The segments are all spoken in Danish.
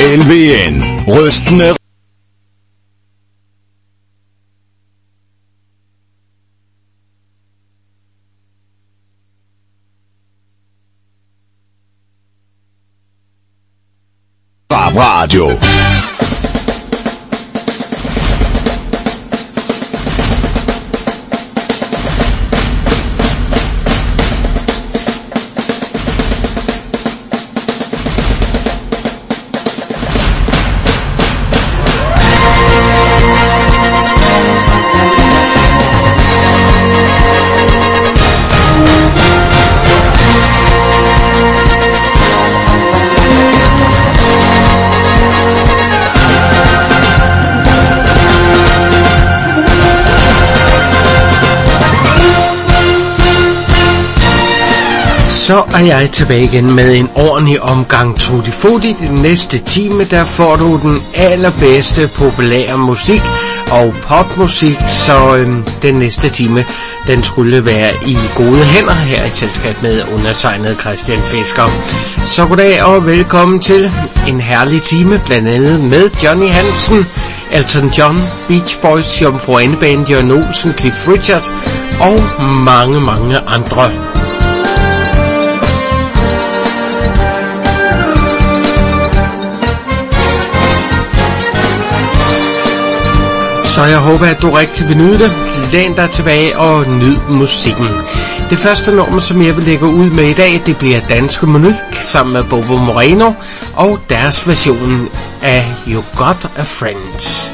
LVN. Rystende Radio. Så er jeg tilbage igen med en ordentlig omgang Tutti Frutti. Den næste time, der får du den allerbedste populære musik og popmusik, så den næste time, den skulle være i gode hænder her i selskab med undertegnet Christian Fisker. Så goddag og velkommen til en herlig time, blandt andet med Johnny Hansen, Elton John, Beach Boys, Jomfru Ane-band, Jørgen Olsen, Cliff Richard og mange, mange andre. Så jeg håber, at du rigtig vil nyde det. Læn dig tilbage og nyd musikken. Det første nummer, som jeg vil lægge ud med i dag, det bliver Danske Monique sammen med Bobo Moreno og deres version af You Got a Friend.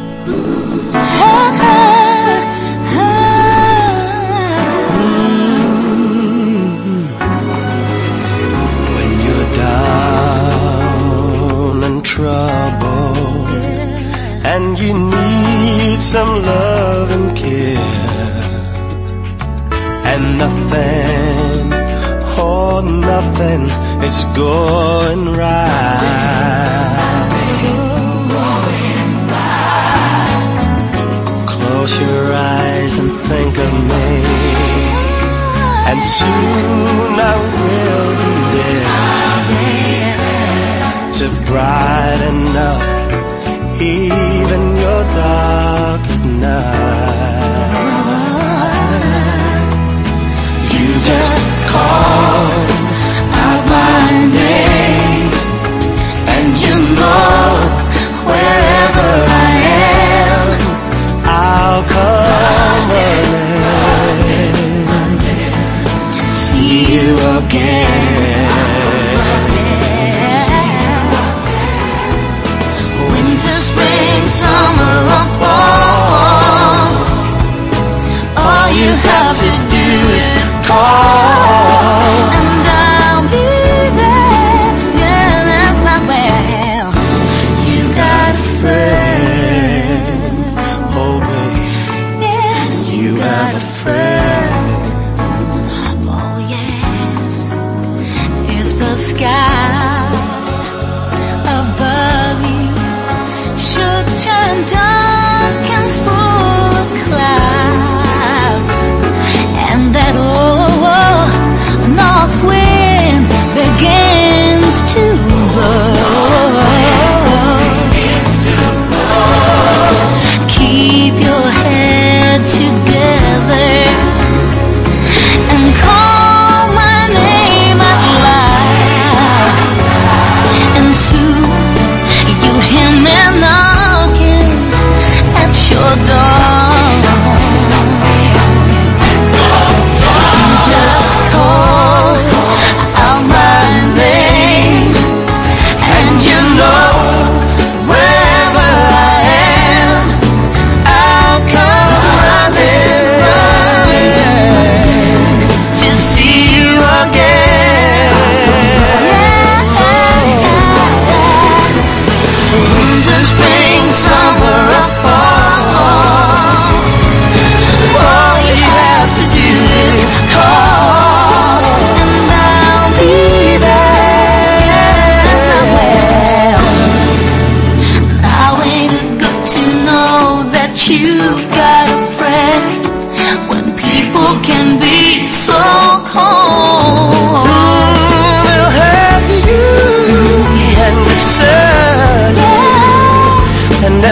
When you're down and trouble and you need some love and care, and nothing, oh nothing is going right. Close your eyes and think of me, and soon I will be there to brighten up even your darkest night. You just call out my name, and you know wherever I am, I'll come running to see you again. Summer or fall, all you have to do is call.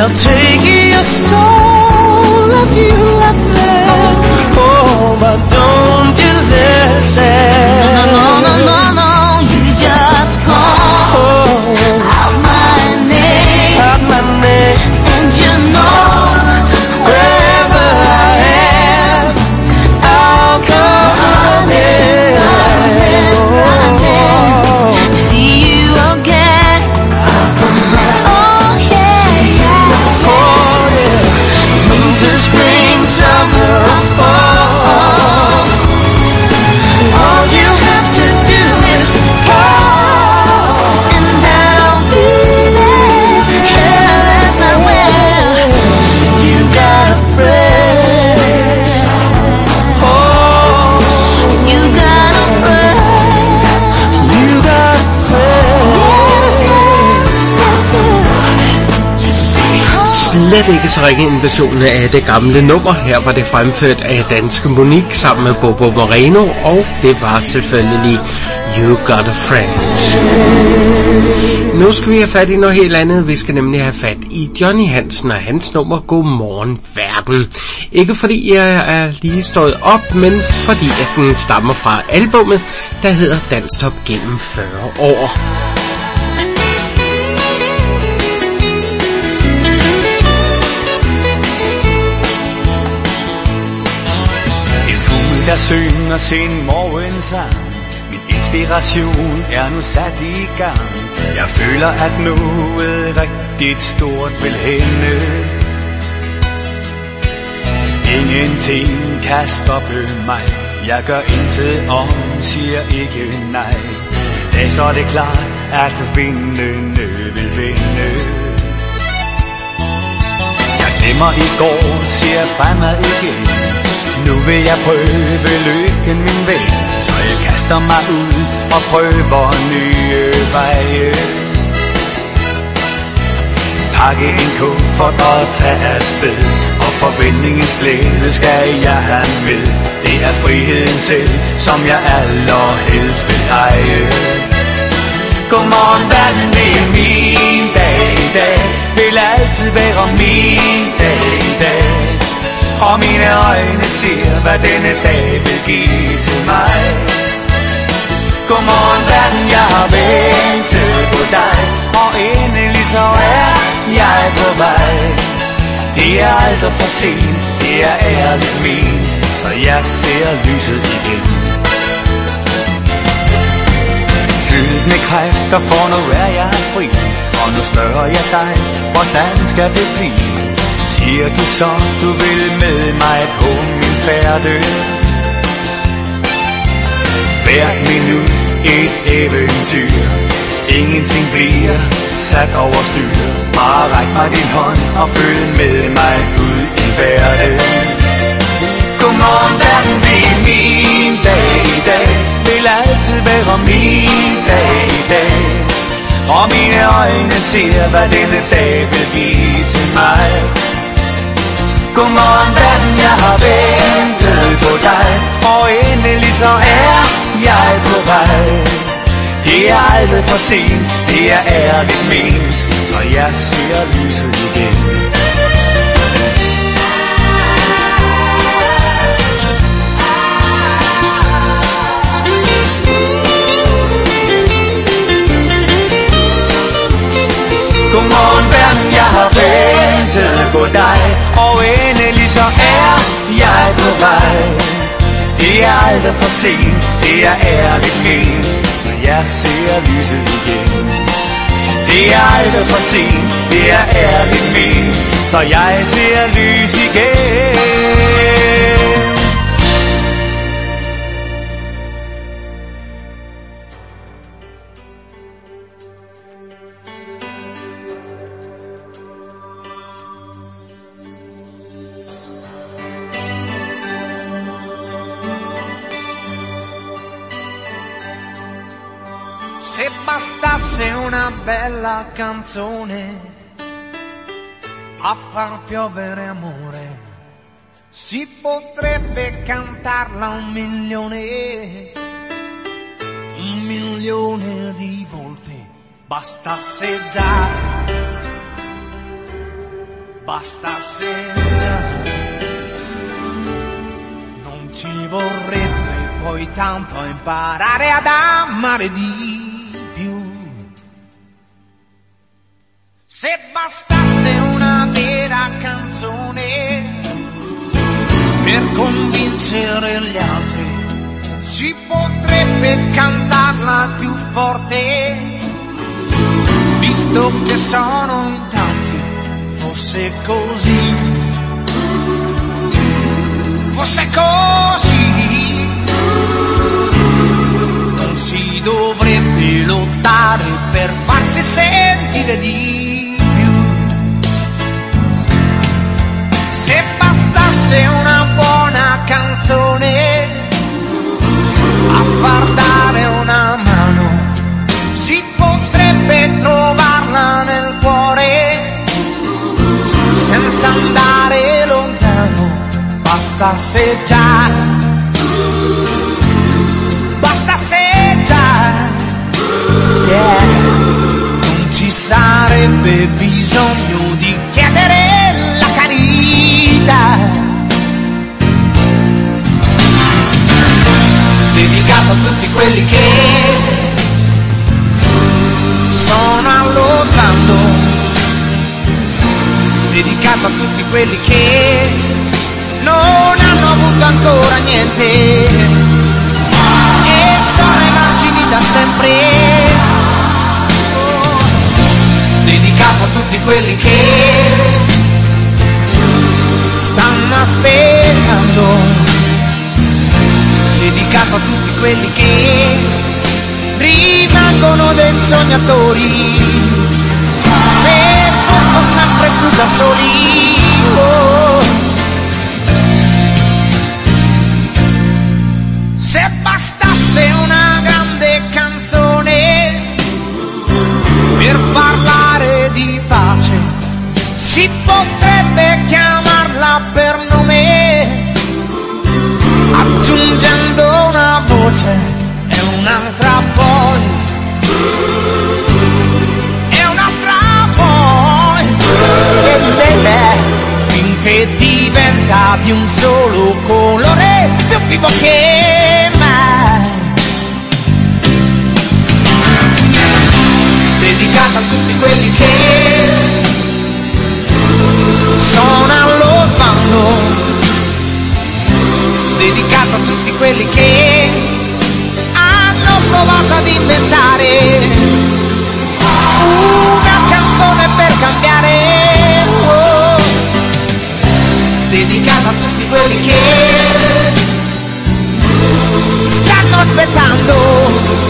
They'll take your soul if you let them. Oh, but don't you let them. No, no, no, no, no. You just call out my name. Out my name. And you know wherever I am, I'll come running. See you again. Oh yeah, yeah. Oh yeah. Winter, spring, summer, fall. All you have to do is call, and I'll be there. Yes, I will. You got a friend. Oh, you got a friend. You got a friend. Slet ikke så ringe en version af det gamle nummer. Her var det fremført af danske Monique sammen med Bobo Moreno, og det var selvfølgelig You Got a Friend. Nu skal vi have fat i noget helt andet. Vi skal nemlig have fat i Johnny Hansen og hans nummer Godmorgen Verden. Ikke fordi jeg er lige stået op, men fordi at den stammer fra albumet, der hedder Danstop gennem 40 år. Der synger sin morgensang. Min inspiration er nu sat i gang. Jeg føler at noget rigtigt stort vil hænde. Ingenting kan stoppe mig. Jeg gør intet om, siger ikke nej. Da så det klart at vindene vil vinde. Jeg glemmer i går, ser fremad igen. Nu vil jeg prøve lykken, min ven. Så jeg kaster mig ud og prøver nye veje. Pakke en kuffert og tage afsted. Og forventningens glæde skal jeg have med. Det er friheden selv, som jeg allerhelst vil eje. Godmorgen verden, det er min dag i dag. Vil altid være min dag i dag. Og mine øjne ser, hvad denne dag vil give til mig. Godmorgen verden, jeg har ventet på dig. Og endelig så er jeg på vej. Det er aldrig for sent, det er ærligt ment. Så jeg ser lyset igen. Fyldt med kræfter, for nu er jeg fri. Og nu spørger jeg dig, hvordan skal det blive? Siger du så, du vil med mig på min færde? Hvert minut et eventyr. Ingenting bliver sat over styr. Bare ræk mig din hånd og følg med mig ud i verden. Godmorgen verden, det er min dag i dag. Vil altid være min dag i dag. Og mine øjne ser, hvad denne dag vil give til mig. Godmorgen verden, jeg har ventet på dig. Og endelig så er jeg på vej. Det er aldrig for sent, det er ærligt ment. Så jeg ser lyset igen. Godmorgen verden, jeg har ventet på dig. Og endelig så er jeg på vej. Det er aldrig for sent, det er ærligt ment. Så jeg ser lyset igen. Det er aldrig for sent, det er ærligt ment. Så jeg ser lys igen. Se bastasse una bella canzone a far piovere amore, si potrebbe cantarla 1.000.000 di volte. Bastasse già basta se già non ci vorrebbe poi tanto imparare ad amare di più. Se bastasse una vera canzone per convincere gli altri, si potrebbe cantarla più forte, visto che sono in tanti. Fosse così, fosse così, non si dovrebbe lottare per farsi sentire di più. Se bastasse una buona canzone a far dare una mano, si potrebbe trovarla nel cuore senza andare lontano. Bastasse già, bastasse già, yeah. Non ci sarebbe bisogno di chiedere la carità. Dedicato a tutti quelli che sono allo sbando, dedicato a tutti quelli che non hanno avuto ancora niente e sono ai margini da sempre. Oh, dedicato a tutti quelli che stanno aspettando, dedicato a tutti quelli che rimangono dei sognatori, sempre più da soli. Oh. Se bastasse una grande canzone per parlare di pace, si potrebbe chiamarla per nome, aggiungendo una voce e un'altra poi. Finché diventa di un solo colore, più vivo che mai. Dedicata a tutti quelli che sono allo sbando, dedicata a tutti quelli che hanno provato ad inventare una canzone per cambiare. Dedicata a tutti quelli che stanno aspettando,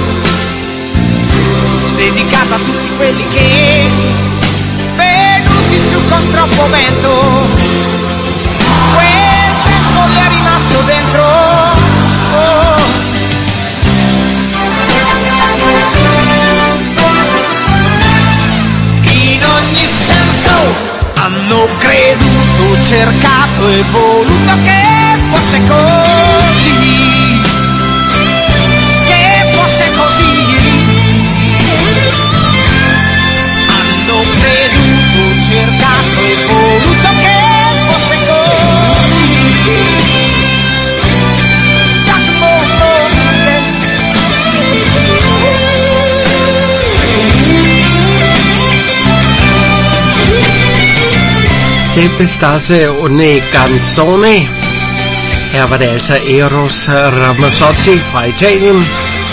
dedicata a tutti quelli che venuti su con troppo vento, quel tempo mi è rimasto dentro. Oh. In ogni senso hanno creduto, cercato e voluto che fosse così, che fosse così. Hanno creduto, cercato e voluto che fosse così. Se bastasse una canzone. Her var det altså Eros Ramazzotti fra Italien,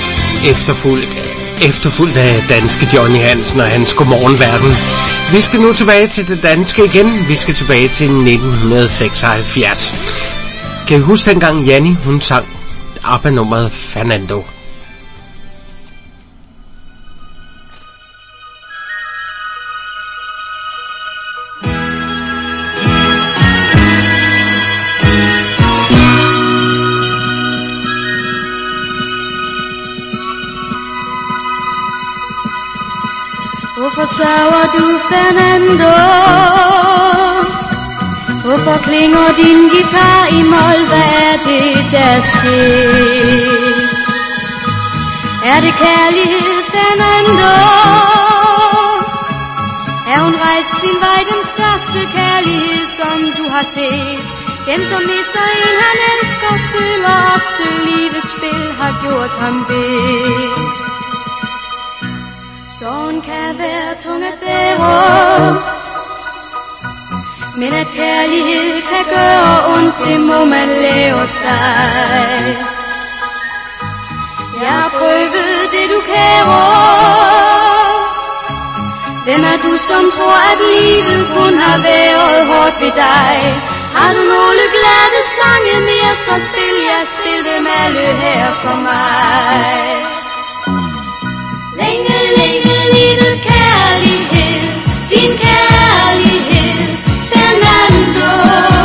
efterfulgt af danske Johnny Hansen og hans Godmorgenverden. Vi skal nu tilbage til det danske igen. Vi skal tilbage til 1976. Kan I huske dengang Janni, hun sang ABBA-nummeret Fernando? Hvorfor sørger du, Fernando? Hvorfor klinger din guitar i mol? Hvad er det, der sket? Er det kærlighed, Fernando? Er hun rejst sin vej den større? første kærlighed, som du har set. Den, som mister en, han elsker, føler ofte livets spil har gjort ham bedt. Sorgen kan være tung at bære, men at kærlighed kan gøre ondt, det må man lære sig. Jeg har prøvet det, du kærer. Hvem er du, som tror, at livet kun har været hårdt ved dig? Har du nogle glade sange mere, så spil dem alle her for mig. Længe, længe livet kærlighed, din kærlighed, Fernando.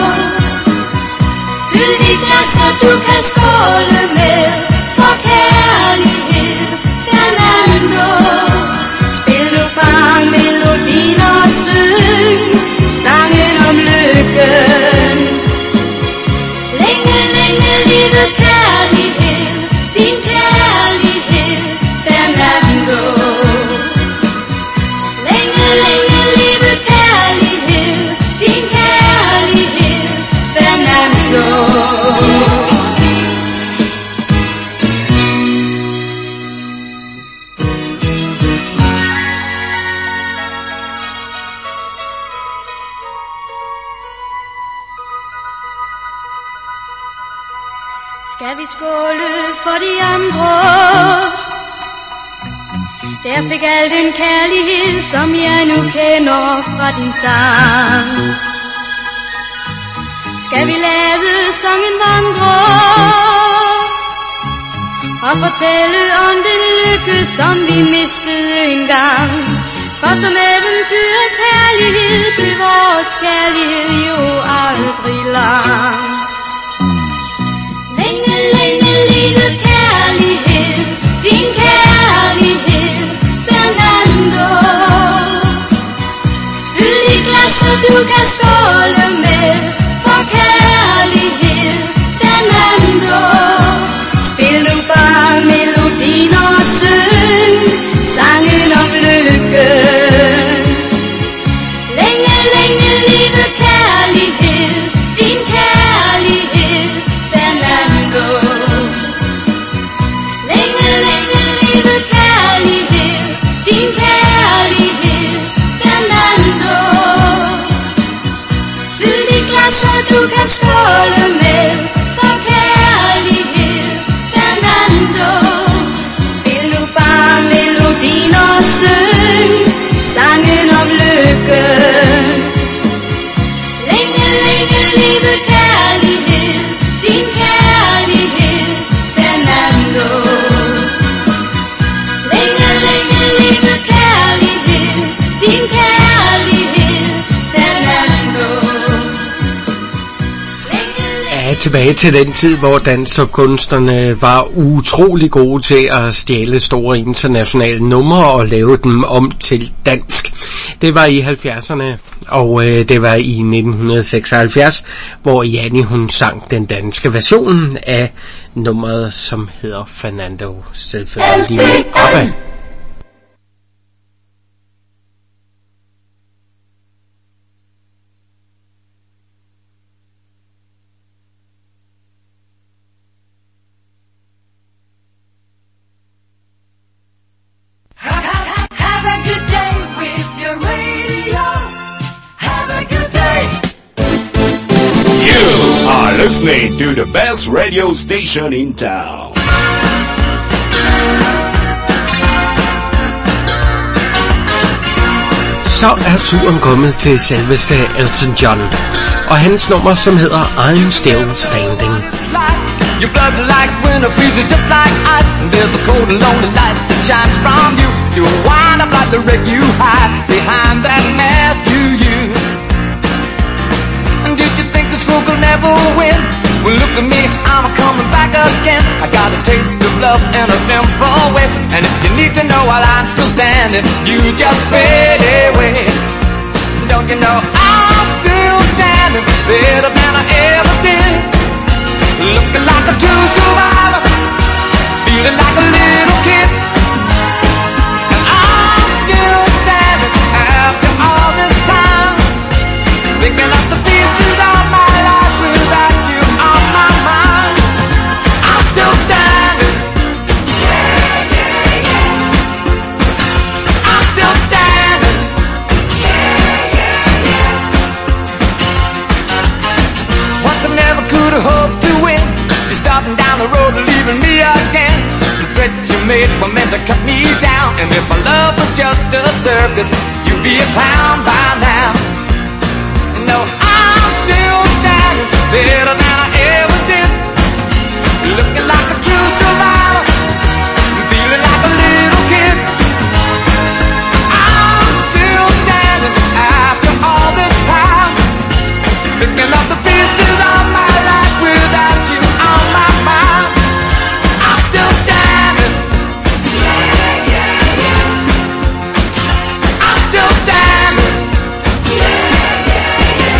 Fyld de glasser, du kan skåle med, for kærlighed, Fernando. Spil nu bare melodien og syng sangen om lykken. Længe, længe livet kærlighed, din kærlighed, Fernando. Længe, længe livet kærlighed, din kærlighed, Fernando. Skal vi skåle for de andre? Der fik al den kærlighed, som jeg nu kender fra din sang. Skal vi lade sangen vandre og fortælle om den lykke, som vi mistede engang? For som eventyrets herlighed blev vores kærlighed jo aldrig lang. Længe, længe livet kærlighed, din kærlighed, Fernando. Fyld de glasser, du kan skåle med, for kærlighed, Fernando. Spil nu bare melodien og syng sangen om lykken. Længe, længe livet kærlighed, din kærlighed, Fernando. Længe, længe livet kærlighed, din kærlighed, Fernando. Fyld de glasser, du kan skåle med, for kærlighed, Fernando. Spil nu bare melodien og syng sangen om lykken. Længe, længe livet kærlighed, din kærlighed, Fernando. Længe, længe livet kærlighed, din kærlighed, Fernando. Ja, tilbage til den tid, hvor dans- og kunstnerne var utrolig gode til at stjæle store internationale numre og lave dem om til dansk. Det var i 70'erne, og det var i 1976, hvor Janni hun sang den danske version af nummeret, som hedder Fernando, selvfølgelig med ABBA. Listening to the best radio station in town. Så er turen kommet til selveste Elton John og hans nummer, som hedder I'm Still Standing. Your blood like winter freezes just like ice, and there's a cold and lonely light that shines from you. You wind up like the wreck you hide behind that mask you use. And did you think this fool could never win? Well, look at me, I'm coming back again. I got a taste of love in a simple way, and if you need to know while I'm still standing, you just fade away. Don't you know I'm still standing, better than I ever did. Looking like a true survivor, feeling like a little kid. And I'm still standing after all this time. fate were meant to cut me down. And if my love was just a circus, you'd be a clown by now. No, I'm still standing better than I ever did, looking like a true survivor, feeling like a little kid. I'm still standing after all this time, picking up the pieces of my life without you on my mind. I'm still standing. Yeah, yeah, yeah. I'm still standing. Yeah, yeah, yeah.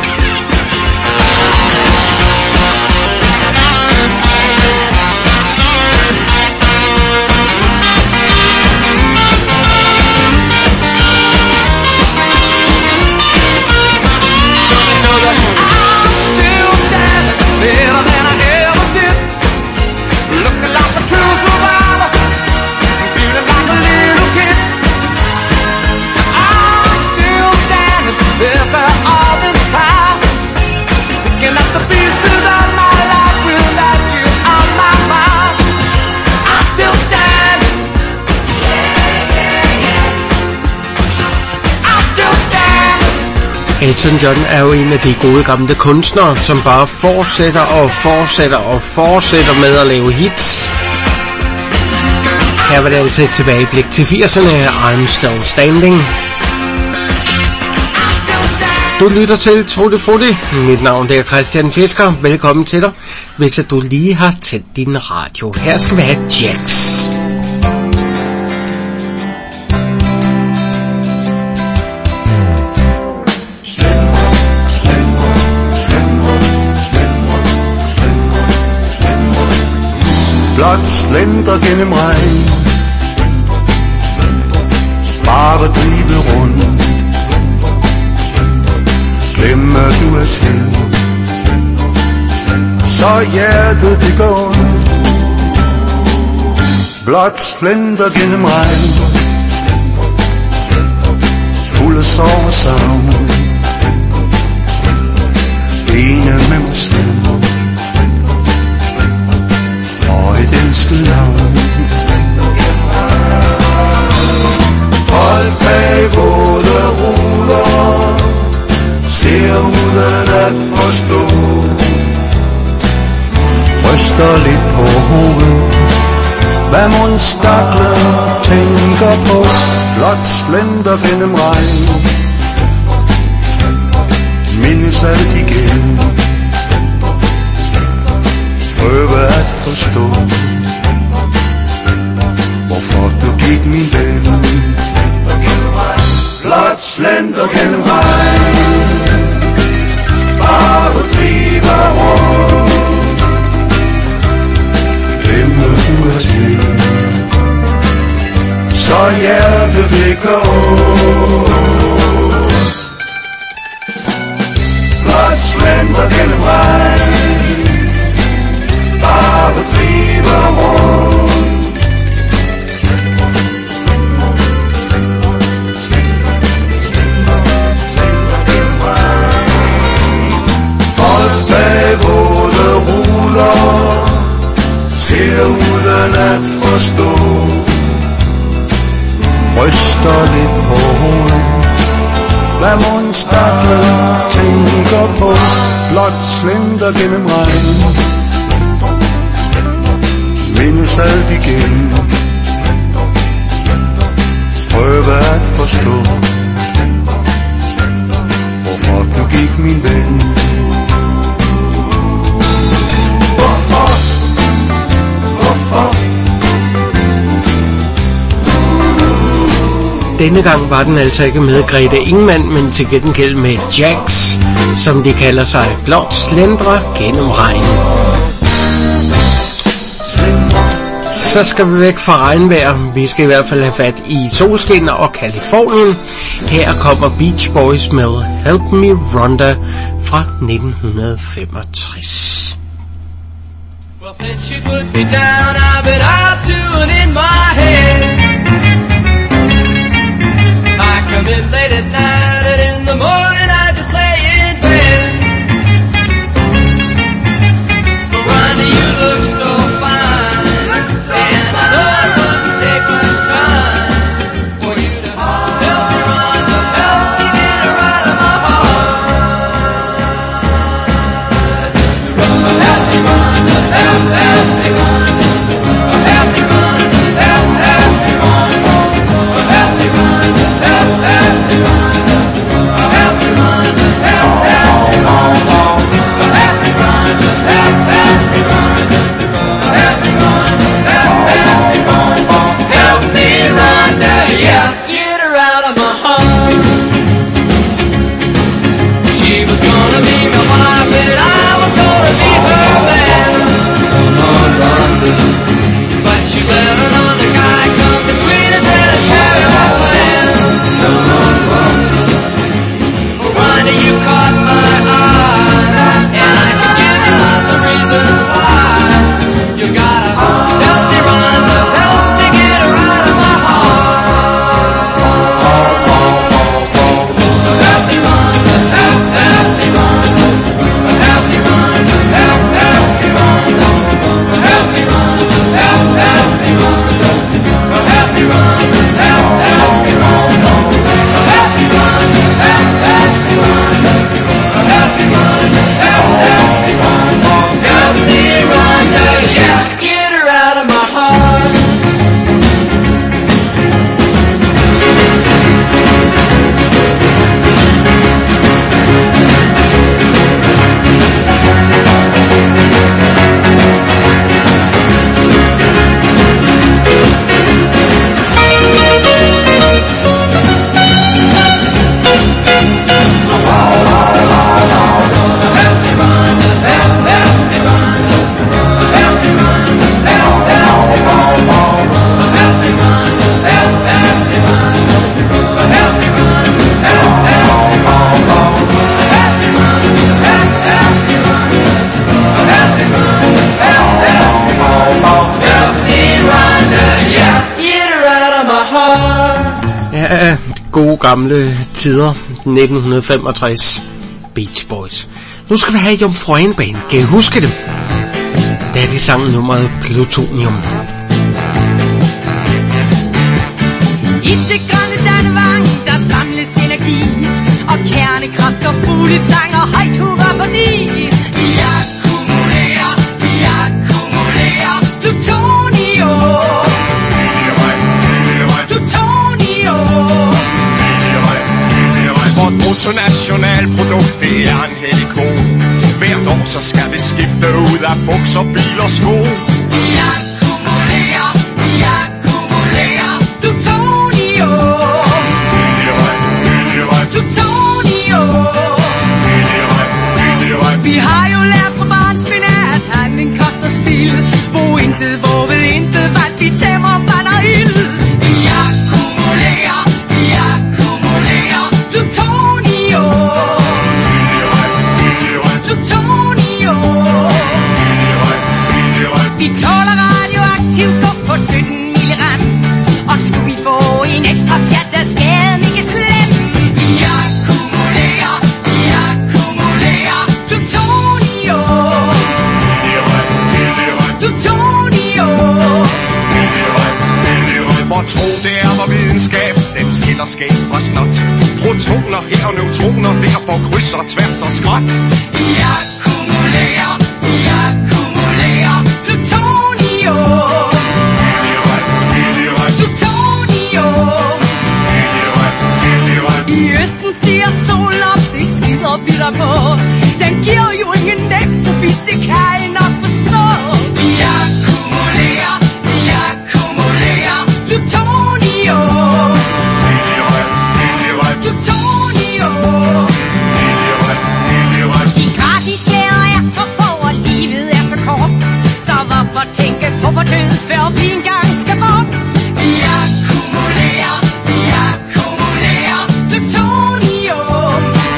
Better than I ever did, looking like a true survivor, feeling like a little kid. I'm still standing after all this time, picking up the pieces of my life without you on my mind. I'm still standing. Yeah, yeah, yeah. I'm still standing. Elton John er jo en af de gode gamle kunstnere, som bare fortsætter og fortsætter og fortsætter med at lave hits. Her var det altså et tilbageblik til 80'erne, I'm Still Standing. Du lytter til Tutti Frutti. Mit navn er Christian Fisker. Velkommen til dig, hvis du lige har tændt din radio. Her skal vi have Jax. Blot slender gennem regn, bare drive rundt, glemme du er til, så hjertet det går ondt. Blot slender gennem regn, fuld af sorg og savn, ene med mig selv og et elsket navn. Folk bag våde ruder ser uden at forstå, ryster lidt på hovedet, hvad mon staklen tænker på. Blot slender gennem regn, mindes alt igen, prøve at forstå, hvorfor du gik, min ven. Blot slender gennem regn, bare driver rundt, glemme du er til, så hjertet det går ondt. Blot slender gennem regn, bare driver rundt, folk bag våde ruder ser uden at forstå, ryster lidt på hovedet, hvad mon staklen tænker på. Blot slender gennem regn, mindes alt igen, prøve at forstå, hvorfor du gik, min ven. Hvorfor? Hvorfor? Denne gang var den altså ikke med Grete Ingemann, men til gengæld med Jax, som de kalder sig. Blot slendrer gennem regn. Så skal vi væk fra regnvejr. Vi skal i hvert fald have fat i solskin og Californien. Her kommer Beach Boys med Help Me Rhonda fra 1965. Well, since you put me down, I've been up to and in my head. I come in late at night and in the morning I just lay in bed. But Rhonda, you look so fine, and I know gamle tider, 1965, Beach Boys. Nu skal vi have Jomfru Ane Band. Kan I huske dem? Da de sang nummeret Plutonium. I det grønne Dannevang, der samles energi, og kernekraft og fuglesang og højt hurra fordi vi akkumulerer plutonium. Vort bruttonationalprodukt, det er en hellig ko. Hvert år så skal vi skifte ud af bukser, bil og sko. Vi akkumulerer plutonium. Vi har jo lært fra barnsben, at handling koster spild. Hvor intet, hvorved intet vand, vi tæmmer vand og ild. Vi akkumulerer plutonium. Vi tåler radioaktiv gå på 17 milligram. Og skulle vi få en ekstra chat, der skaden ikke slem. Vi akkumulerer plutonium. Hvor tro det er vor videnskab, den skiller skab fra snot. Protoner her og neutroner, derfor kryds og tværs og skråt. Vi akkumulerer plutonium. I østen stiger solen op, det skider vi der på. Den giver jo ingen net-profit, det kan I nok forstå. Vi akkumulerer plutonium. De gratis klæder er så få, og livet er så kort. Så hvorfor tænke på vor død, før vi engang skal bort? Vi akkumulerer plutonium.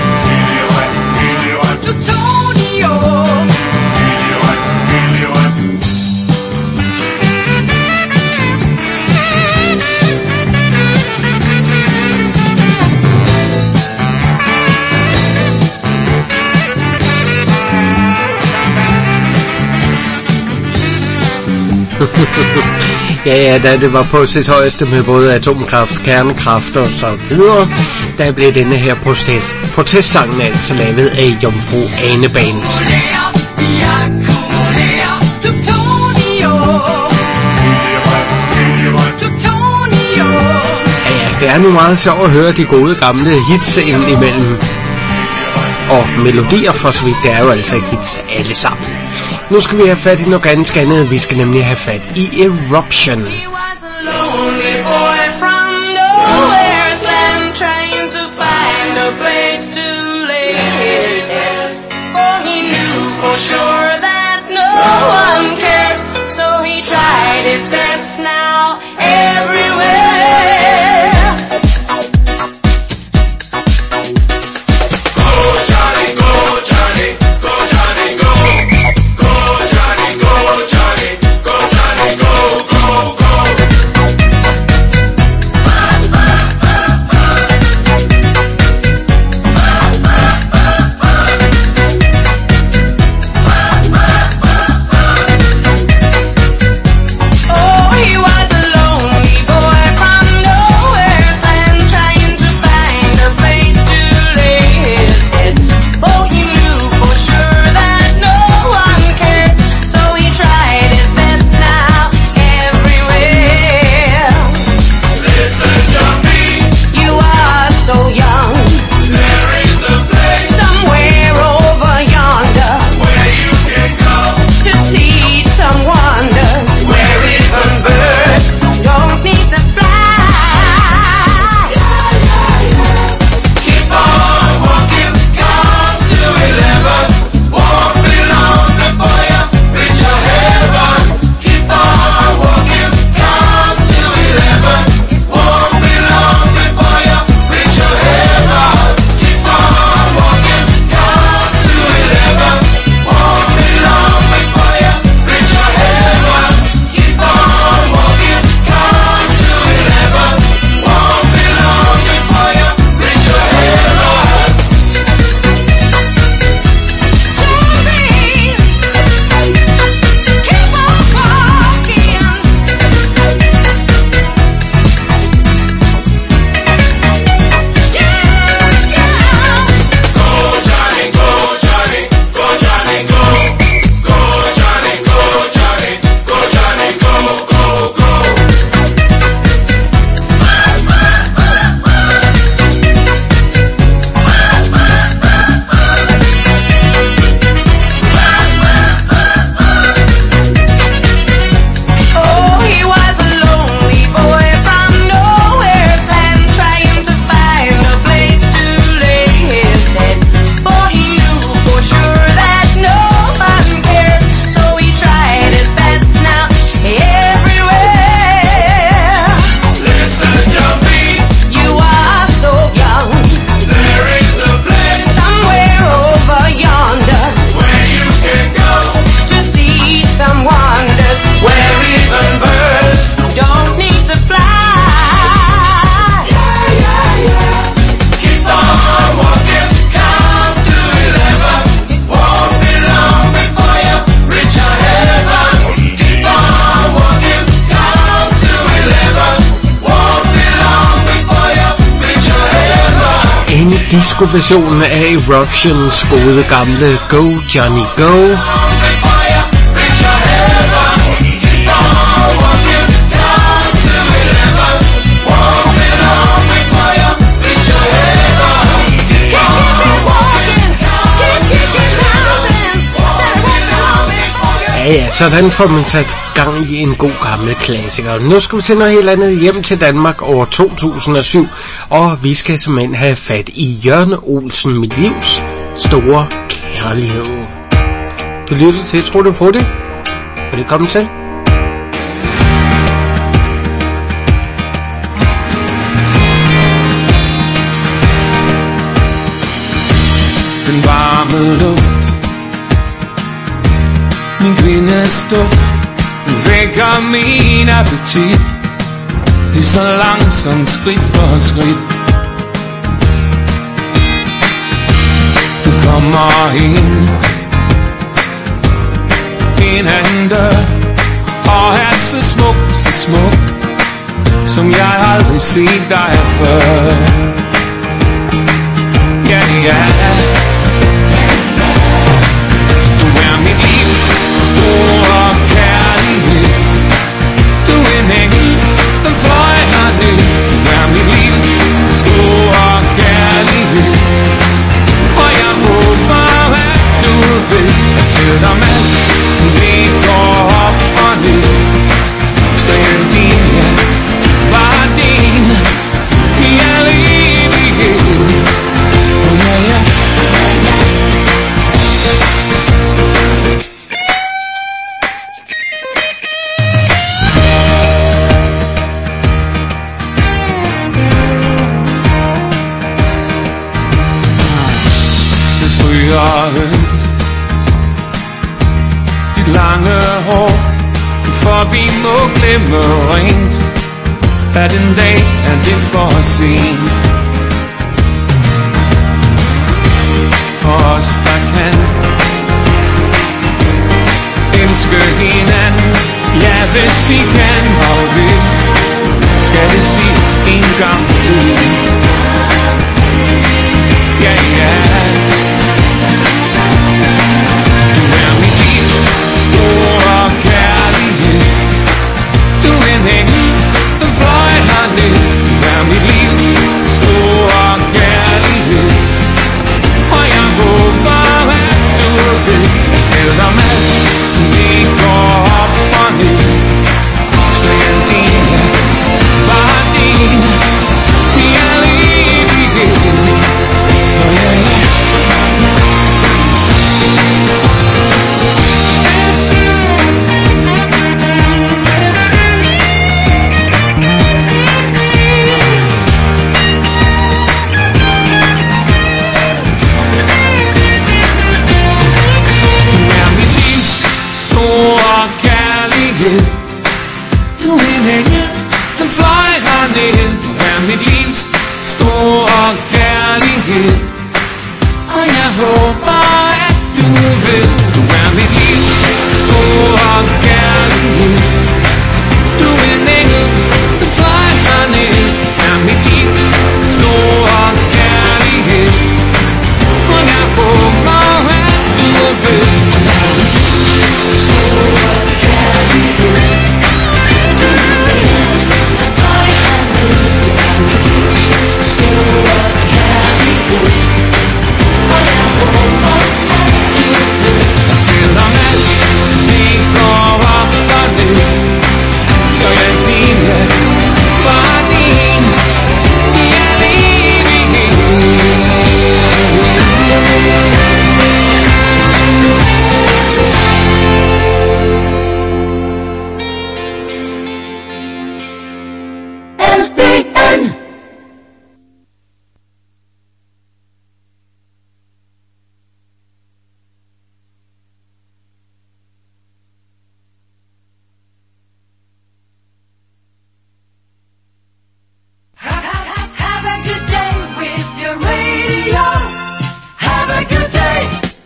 Ja, da det var på sit højeste med både atomkraft, kernekraft og så videre, der blev denne her protestsangen altså lavet af Jomfru Ane Band. Ja, det er nu meget sjovt at høre de gode gamle hits ind imellem. Og melodier for så vidt, det er jo altså hits alle sammen. Nu skal vi have fat i noget ganske andet. Vi skal nemlig have fat i Eruption. He was a lonely boy from nowhere's land, trying to find a place to lay his head. For he knew for sure that no one cared, so he tried his best now everywhere. Go Johnny, go Johnny, go Johnny, go. Go Johnny, go Johnny, go Johnny, go, go, go. Oh, he was en disco-version af Eruptions gode gamle Go Johnny Go. Ja, sådan får man sat gang i en god gammel klassiker. Nu skal vi til noget helt andet, hjem til Danmark år 2007, og vi skal simpelthen have fat i Jørgen Olsen, mit livs store kærlighed. Du lytter til, tror du får det? Velkommen til. Den varme luft, min kvindes duft, vækker min appetit. Det er så langsomt, skridt for skridt. Du kommer ind en anden dør, og er så smuk, som jeg aldrig set dig før. Ja, ja. Du er mit livs store kærlighed. Du er en engel, der fløjer ned. Du er mit livs store kærlighed. Og jeg håber, at du ved, at selvom alt det går op og ned, så er din, ja, var din i al evighed. Oh ja, ja. Dit lange hår forbi må glemme rent, at en dag er det for sent. For os der kan elske hinanden, ja hvis vi kan og vil, skal det siges en gang til. Ja, ja. Store kærlighed. Du er en engel, der fløjer ned. Du er mit livs store kærlighed. Og jeg håber, at du ved, at selvom alt det går op og ned, så er din, ja, bare din i al evighed. Og ja, ja. Du er en engel, der fløjer ned. Du er mit livs store kærlighed. Og jeg håber, at du ved, du er mit livs store kærlighed. Du er en engel, der fløjer ned. Du er mit livs store kærlighed. Og jeg håber, at du ved, du er mit livs store kærlighed.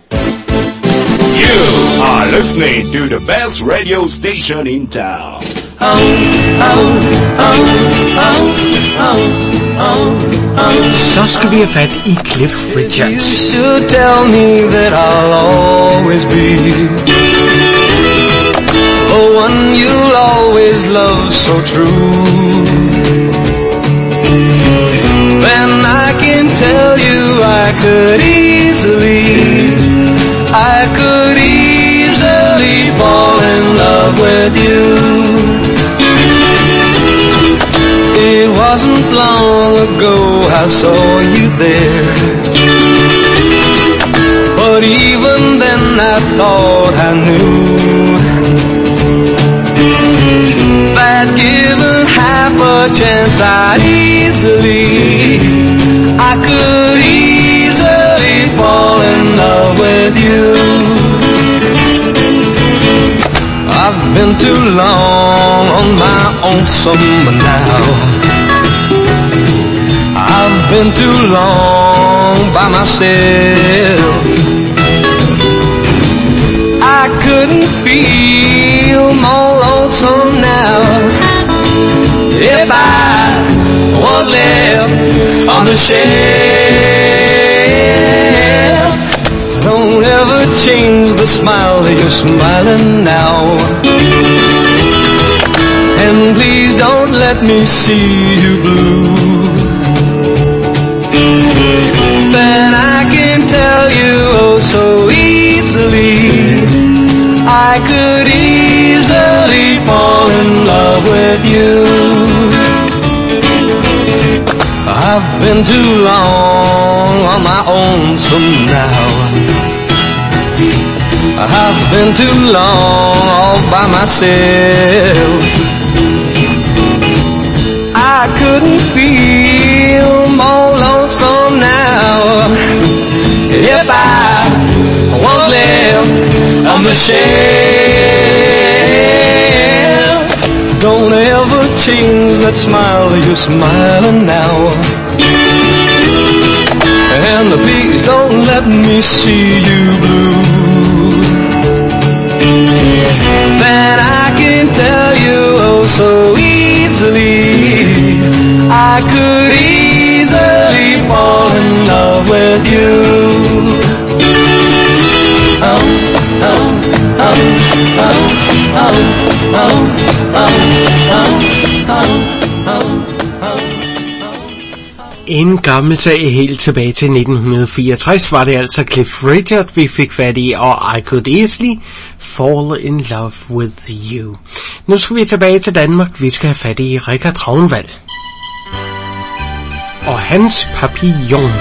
Listening to the best radio station in town. Så skal vi have fat i Cliff Richard. You should tell me that I'll always be the one you'll always love so true. Then I can tell you I could easily fall in love with you. It wasn't long ago I saw you there, but even then I thought I knew that given half a chance I could easily fall in love with you. I've been too long on my own summer now. I've been too long by myself. I couldn't feel more lonesome now if I was left on the shelf. Don't ever change the smile that you're smiling now. And please don't let me see you blue. Then I can tell you oh so easily I could easily fall in love with you. I've been too long on my own now. I've been too long all by myself. I couldn't feel more lonesome now if I was left on the shelf. Don't ever change that smile that you're smiling now. And please don't let me see you blue. Then I can tell you oh so easily I could easily fall in love with you. En gammel sag helt tilbage til 1964 var det altså Cliff Richard, vi fik fat i, og I Could Easily Fall in Love with You. Nu skal vi tilbage til Danmark, vi skal have fat i Richard Ragnvald og hans Papillon.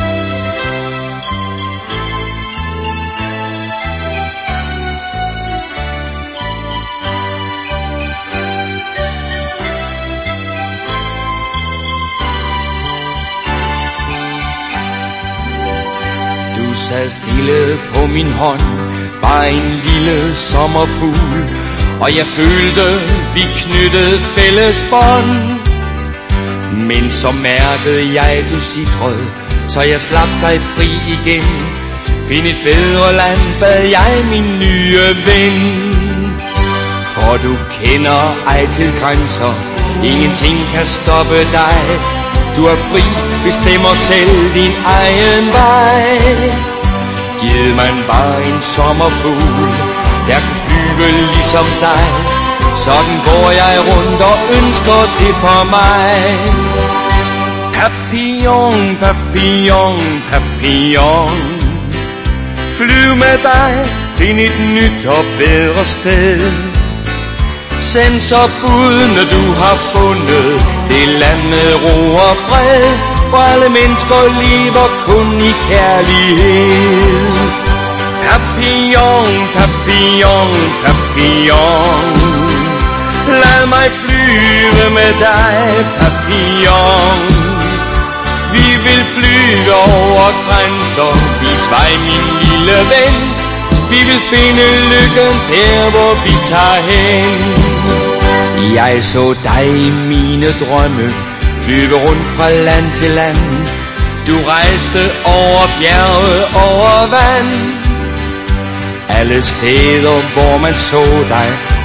Sad stille på min hånd, var en lille sommerfugl, og jeg følte, vi knyttede fælles bånd. Men så mærkede jeg, du sitrede, så jeg slap dig fri igen. Find et fædreland, bad jeg min nye ven. For du kender ej til grænser, ingenting kan stoppe dig. Du er fri, bestemmer selv din egen vej. Giv mig bare en sommerfugl, der kan flyve ligesom dig. Sådan går jeg rundt og ønsker det for mig. Papillon, papillon, papillon. Flyv med dig, find et nyt og bedre sted. Send så bud, når du har fundet det land med ro og fred, hvor alle mennesker lever kun i kærlighed. Papillon, papillon, papillon. Lad mig flyve med dig, papillon. Vi vil flyve over grænser, vis vej min lille ven. Vi vil finde lykken der, hvor vi tager hen. Jeg så dig i mine drømme, flyve rundt fra land til land. Du rejste over bjerge, over vand. Alle steder, hvor man så dig,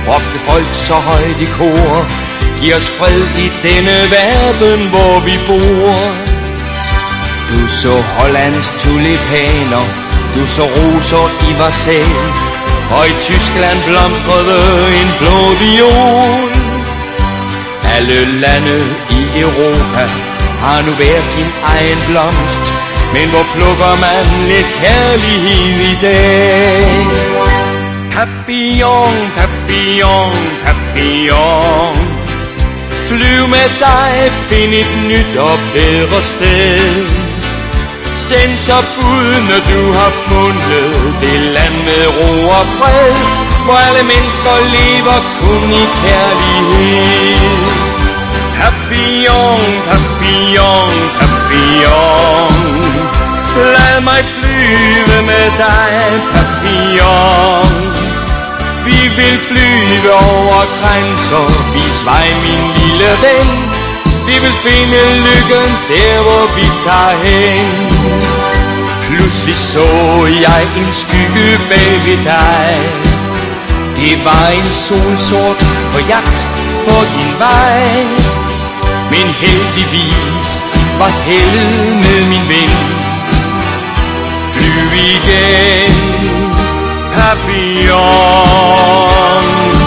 råbte folk så højt i kor. Giv os fred i denne verden, hvor vi bor. Du så Hollands tulipaner, du så roser i Marseille, og i Tyskland blomstrede en blå viol. Alle lande i Europa har nu hver sin egen blomst, men hvor plukker man lidt kærlighed i dag? Papillon, papillon, papillon, flyv med dig, find et nyt og bedre sted. Send så bud, når du har fundet det land med ro og fred, hvor alle mennesker lever kun i kærlighed. Papillon, papillon, papillon, lad mig flyve med dig, papillon. Vi vil flyve over grænser, vis vej min lille ven. Vi vil finde lykken der, hvor vi tager hen. Pludselig så jeg en skygge bag ved dig. Det var en solsort på jagt på din vej. Men heldigvis var heldet med min ven. Flyv igen, papillon.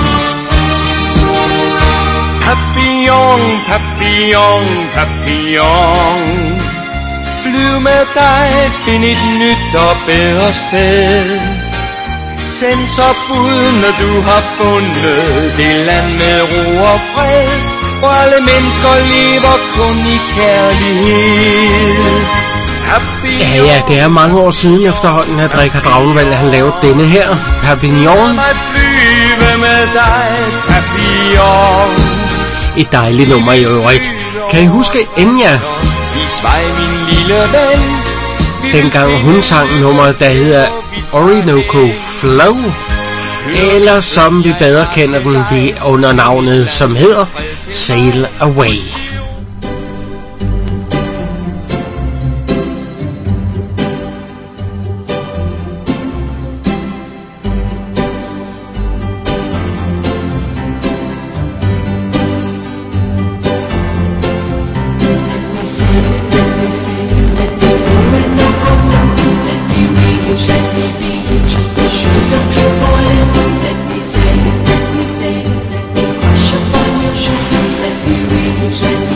Papillon, papillon, papillon, flyv med dig, find et nyt og bedre sted. Send så bud, når du har fundet det land med ro og fred, hvor alle mennesker lever kun i kærlighed. Ja, det er mange år siden efterhånden, at Richard Ragnvald han lavede denne her, Papillon. Et dejligt nummer i øvrigt. Kan I huske Enya? Dengang hun sang nummeret, der hedder Orinoco Flow, eller som vi bedre kender den under navnet, som hedder Sail Away. Let me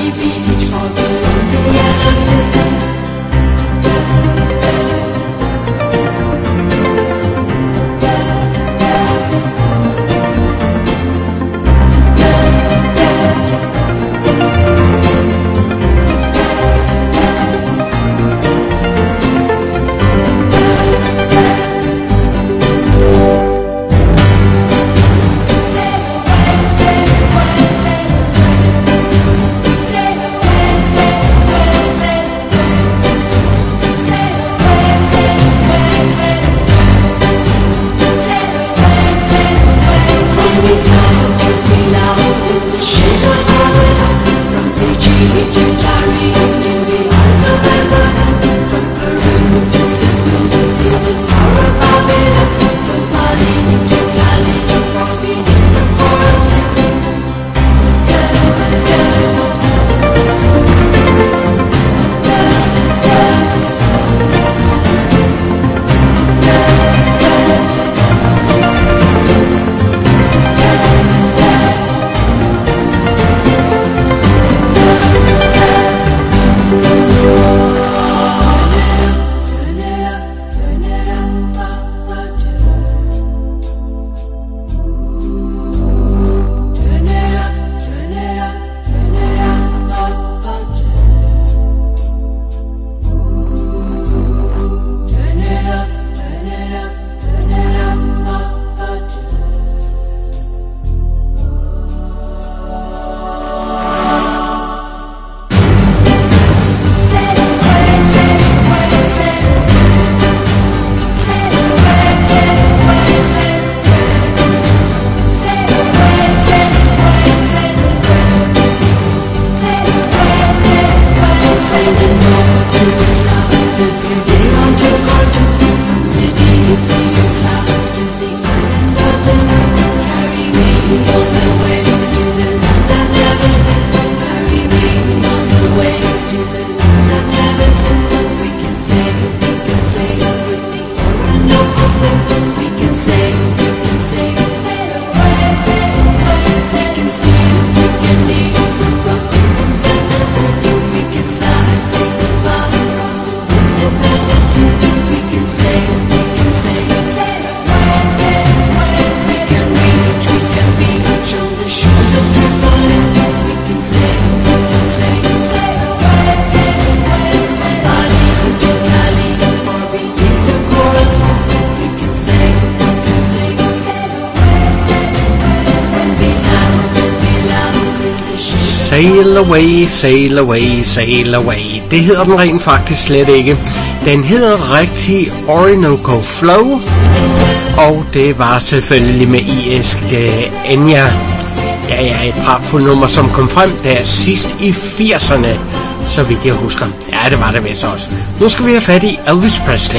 Sail away, sail away, sail away. Det hedder den rent faktisk slet ikke. Den hedder rigtig Orinoco Flow, og det var selvfølgelig med irsk Enya. Ja, et pragtfuldt nummer, som kom frem der sidst i 80'erne, så vidt jeg husker. Ja, det var det vist også. Nu skal vi have fat i Elvis Presley.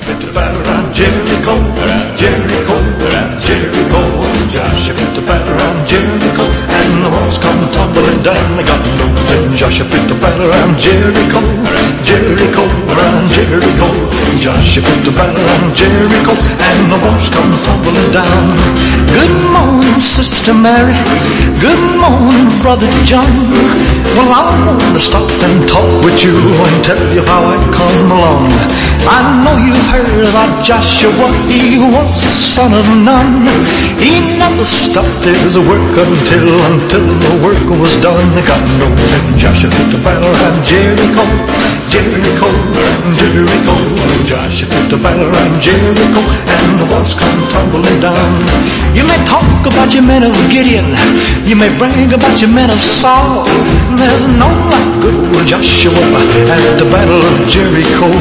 Jericho, Jericho, Jericho. Joshua fit the batter around Jericho, and the walls come tumbling down. They got no sin. Joshua fit the batter around Jericho, Jericho, around Jericho. Joshua fit the batter around Jericho, and the walls come tumbling down. Good morning, Sister Mary. Good morning, Brother John. Well, I want to stop and talk with you and tell you how I come along. I know you heard about Joshua, he was the son of none. He never stopped his work until the work was done. Got no sin. Joshua fit the battle around Jericho, Jericho, Jericho. Joshua fit the battle around Jericho, and the walls come tumbling down. You may talk about your men of Gideon, you may brag about your men of Saul. There's no like good old Joshua at the battle of Jericho.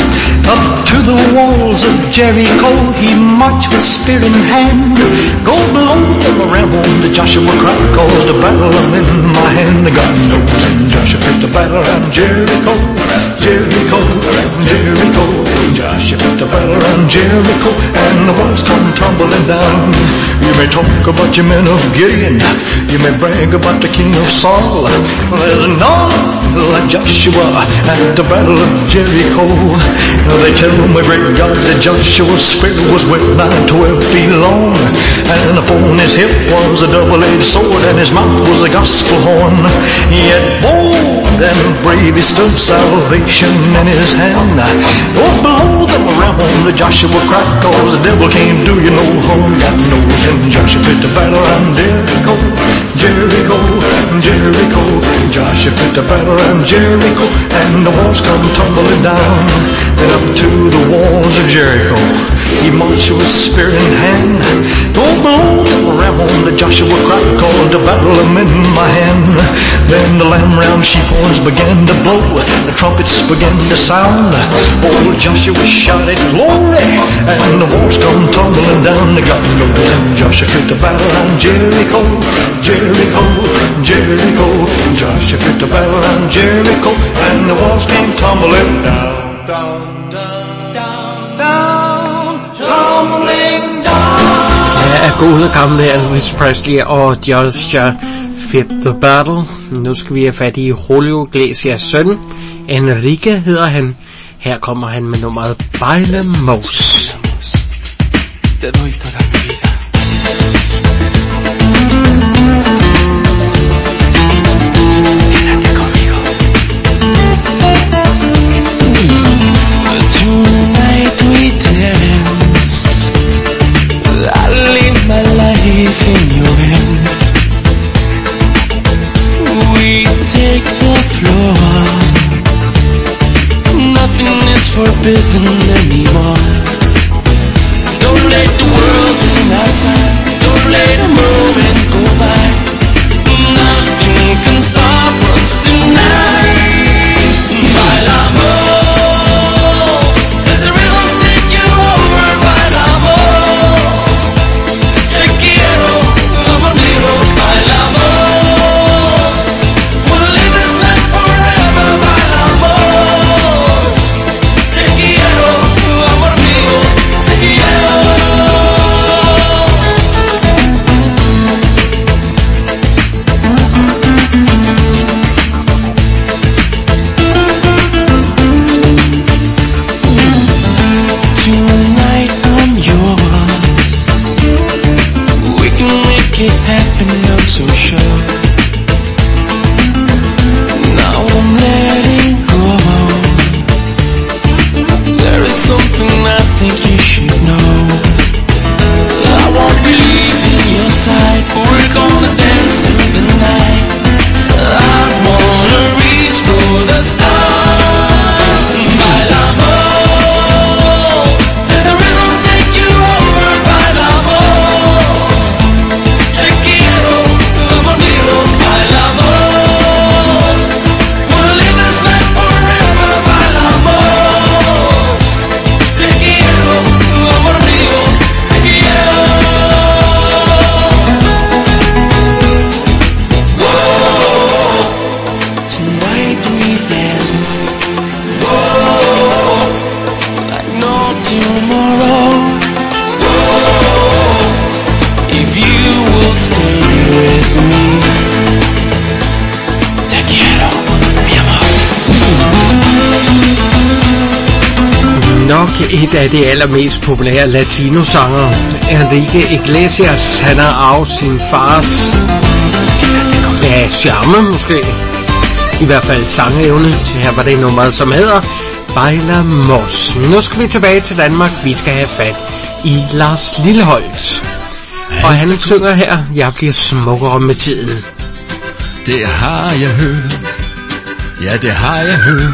Up to the walls of Jericho he marched with spear in hand. Go below them around the Joshua cried, cause the battle I'm in my hand. They got no sin. Joshua fit the battle around Jericho, Jericho, Jericho. Joshua fit the battle around Jericho, and the walls come tumbling down. You may talk about your men of Gideon, you may brag about the king of Saul. There's none like Joshua at the battle of Jericho. They tell my great God that Joshua's spear was with 12 feet long, and upon his hip was a double-edged sword, and his mouth was a gospel horn. Yet bold and brave he stood, salvation in his hand. Oh, blow them around the Joshua cried, cause the devil can't do you no harm. Got no sin. Joshua fit the battle around Jericho, Jericho, Jericho. Joshua fit the battle around Jericho, and the walls come tumbling down. And up to the walls of Jericho he marched with spear in hand. Don't blow them around the Joshua cried, called the battle I'm in my hand. Then the lamb round sheep horns began to blow, the trumpets began to sound. Old Joshua shouted glory, and the walls come tumbling down. They got no sin. Joshua fit the battle around Jericho, Jericho, Jericho. Joshua fit the battle around Jericho, and the walls came tumbling down, down, down, down, tumbling down. Ja, gode gamle Elvis Presley og Joshua fit the battle. Nu skal vi have fat i Julio Iglesias søn. Enrique hedder han. Her kommer han med nummeret Bailamos. Te doy toda mi vida. Quédate conmigo. Tonight we dance. I leave my life in your hands. We take the floor. Nothing is forbidden anymore. Don't let the world in outside. Don't let a moment go by. Nothing can stop us tonight. Bailamos. Let the rhythm take you over. Bailamos. Te quiero, amordido. Bailamos. Wanna live this night forever. Bailamos. Te quiero, amordido. Te quiero. something I think you should know. I won't be leaving your side. We're gonna dance through the night. I wanna reach for the stars. Bailamos. Let the rhythm take you over. Bailamos. Te quiero, amor mío. Bailamos. Wanna live this night forever. Bailamos. Te quiero, amor mío. Te quiero. Tonight we dance, whoa, like no tomorrow, whoa, if you will stay with me, te quiero, mi amor. Nok et af de allermest populære latinosanger, Enrique Iglesias. Han har arvet sin fars charme måske, i hvert fald sangevne. Her var det nummeret, som hedder Bailamos. Nu skal vi tilbage til Danmark. Vi skal have fat i Lars Lilholt, og han synger her: Jeg bliver smukkere med tiden. Det har jeg hørt, ja det har jeg hørt.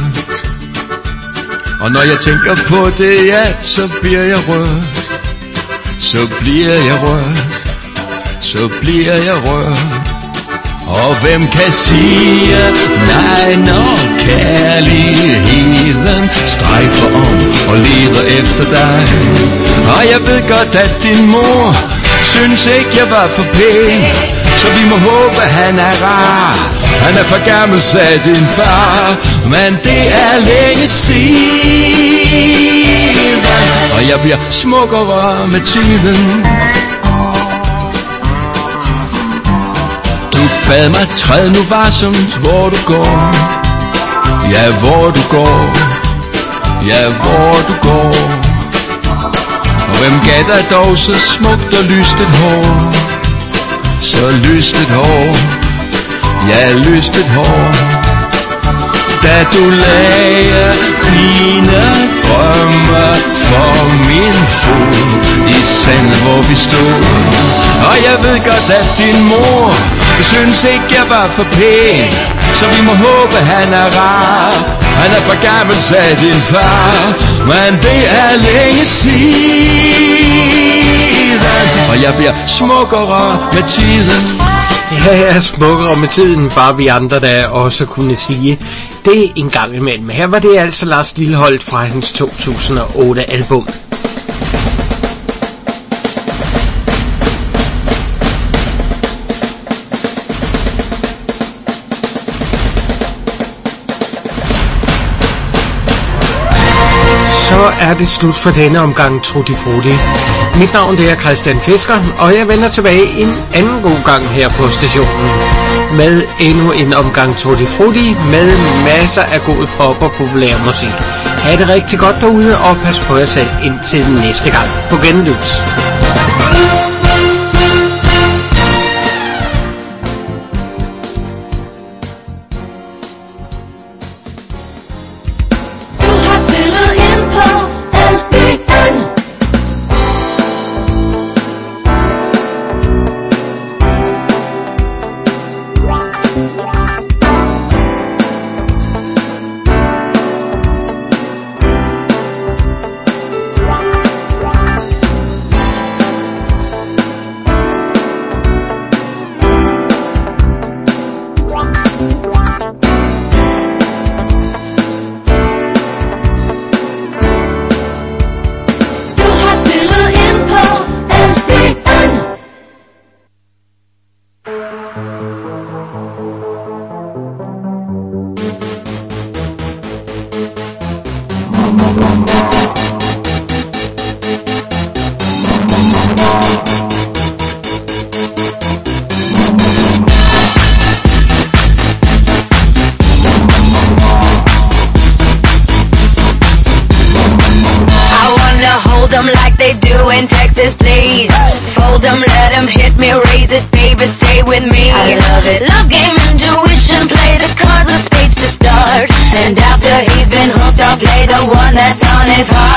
Og når jeg tænker på det, ja, så bliver jeg rørt. Så bliver jeg rørt, så bliver jeg rørt. Og hvem kan sige nej, når kærligheden strejfer om og leder efter dig. Og jeg ved godt, at din mor synes ikke, jeg var for pæn, så vi må håbe, han er rar. Han er for gammel, sagde din far, men det er længe siden. Og jeg bliver smukkere med tiden. Du bad mig træd nu varsomt, hvor du går. Ja, hvor du går. Ja, hvor du går. Og hvem gav dig dog så smukt og lyst et hår? Så lyst et hår. Ja, lyst et hår. Da du lagde dine drømme for min fod i sengen, hvor vi stod. Og jeg ved godt, at din mor synes ikke, jeg var for pæn, så vi må håbe, han er rar. Han er for gammel, sagde din far, men det er længe siden. Og jeg bliver smukkere med tiden. Ja, jeg er smukkere med tiden, bare vi andre, der også kunne sige det en gang imellem. Her var det altså Lars Lilholt fra hans 2008-album. Så er det slut for denne omgang Tutti Frutti. Mit navn det er Christian Fisker, og jeg vender tilbage en anden god gang her på stationen med endnu en omgang Tutti Frutti med masser af god pop og populær musik. Ha' det rigtig godt derude, og pas på jer selv indtil næste gang. På genlyt. And after he's been hooked, I'll play the one that's on his heart.